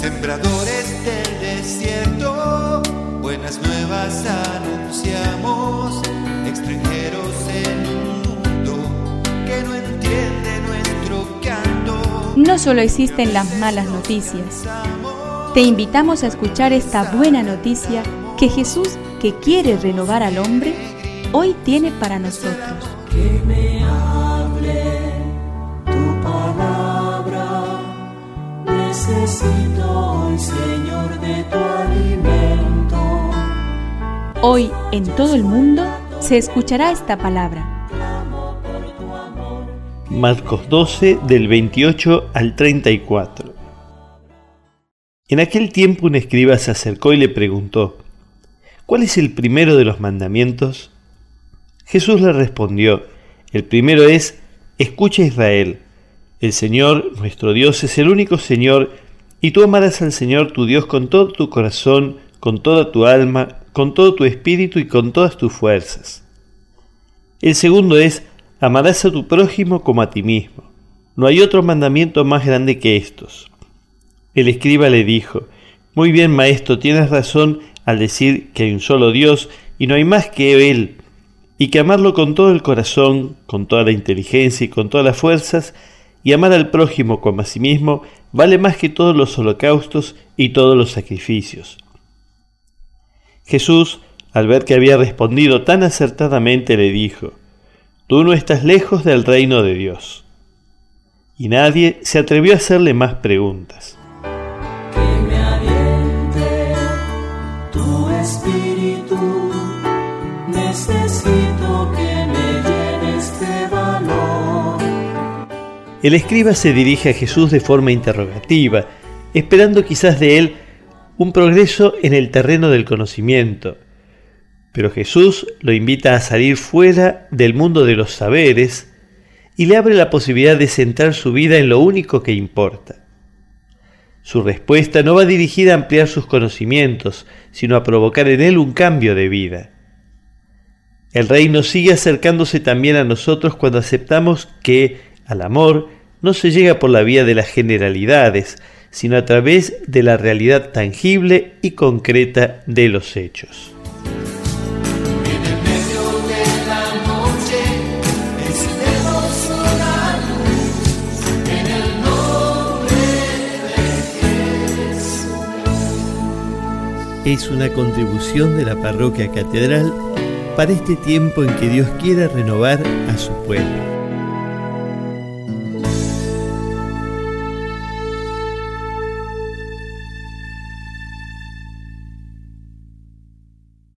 Sembradores del desierto, buenas nuevas anunciamos, extranjeros en un mundo que no entiende nuestro canto. No solo existen las malas noticias. Te invitamos a escuchar esta buena noticia que Jesús, que quiere renovar al hombre, hoy tiene para nosotros. Que me hable tu palabra, necesito hoy, Señor, de tu alimento. Hoy en todo el mundo se escuchará esta palabra. Marcos 12, del 28 al 34. En aquel tiempo un escriba se acercó y le preguntó: ¿cuál es el primero de los mandamientos? Jesús le respondió: el primero es: escucha, Israel, el Señor nuestro Dios es el único Señor, y tú amarás al Señor tu Dios con todo tu corazón, con toda tu alma, con todo tu espíritu y con todas tus fuerzas. El segundo es: amarás a tu prójimo como a ti mismo. No hay otro mandamiento más grande que estos. El escriba le dijo: muy bien, maestro, tienes razón al decir que hay un solo Dios y no hay más que Él, y que amarlo con todo el corazón, con toda la inteligencia y con todas las fuerzas, y amar al prójimo como a sí mismo, vale más que todos los holocaustos y todos los sacrificios. Jesús, al ver que había respondido tan acertadamente, le dijo: tú no estás lejos del reino de Dios. Y nadie se atrevió a hacerle más preguntas. Que me aliente tu espíritu, necesito que me llenes de valor. El escriba se dirige a Jesús de forma interrogativa, esperando quizás de él un progreso en el terreno del conocimiento. Pero Jesús lo invita a salir fuera del mundo de los saberes y le abre la posibilidad de centrar su vida en lo único que importa. Su respuesta no va dirigida a ampliar sus conocimientos, sino a provocar en él un cambio de vida. El reino sigue acercándose también a nosotros cuando aceptamos que al amor no se llega por la vía de las generalidades, sino a través de la realidad tangible y concreta de los hechos. Es una contribución de la Parroquia Catedral para este tiempo en que Dios quiere renovar a su pueblo.